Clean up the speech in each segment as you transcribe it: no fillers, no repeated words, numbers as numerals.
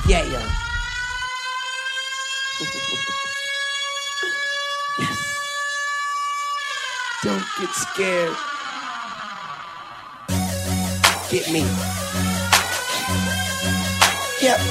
Yeah. Yes. Don't get scared. Get me. Yep.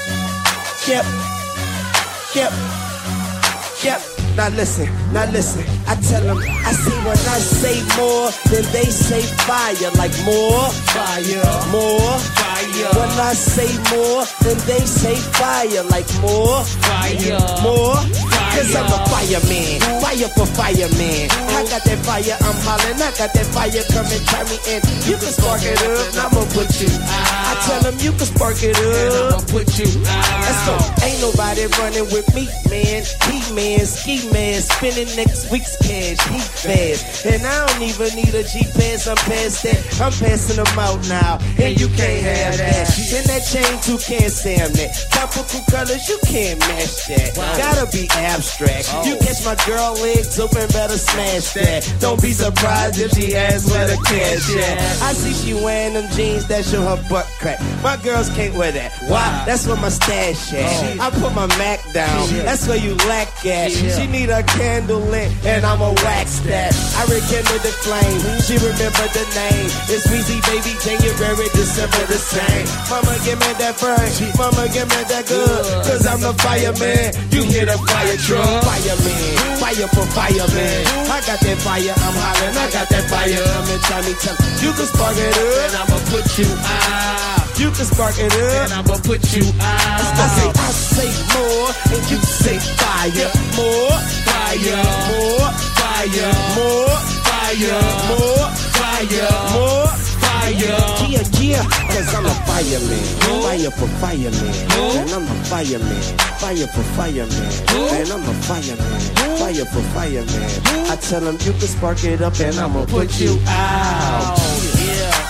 Now listen. I tell them, I see when I say more, then they say fire. Like more, fire, more, fire. When I say more, then they say fire. Like more, fire, more, fire. Cause I'm a fireman, fire for fireman. I got that fire, I'm hollering. I got that fire, come and try me in. You can spark it up, and I'ma put you out. I tell them you can spark it up, and I'ma put you out. Let's go. Ain't nobody running with me, man. He-man, ski-man, spinning next week's cash. He fast, and I don't even need a G-Pass. I'm past that. I'm passing them out now, and you can't have that. And that chain too can't stand that. Tropical colors, you can't match that. Gotta be abstract. You catch my girl legs open, better smash that. Don't be surprised if she asks where the cash at. I see she wearing them jeans that show her butt crack. My girls can't wear that. Why? That's where my stash at. I put my Mac down. That's where you lack at. She need a candle lit, and I'ma wax that. I rekindle the flame. She remember the name. It's Weezy, baby, January, December the same. Mama, give me that first. Mama, give me that good. Cause I'm the fireman. You hear the fire truck. Fireman, fire for fireman. I got that fire, I'm hollering. I got that fire, come and try me. You can spark it up, and I'ma put you out. You can spark it up, and I'ma put you out. I say more, and you say fire. More, fire, more, fire, more, fire, more, fire, more, fire. Yeah, cause I'm a fireman. Fire for fireman. And I'm a fireman. Fire for fireman. And I'm a fireman. Fire for fireman. I tell them you can spark it up, and I'ma put you out. Yeah.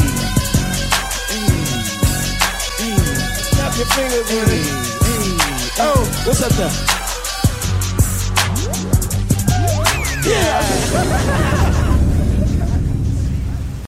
Snap your fingers with it. Oh, what's up there? Yeah.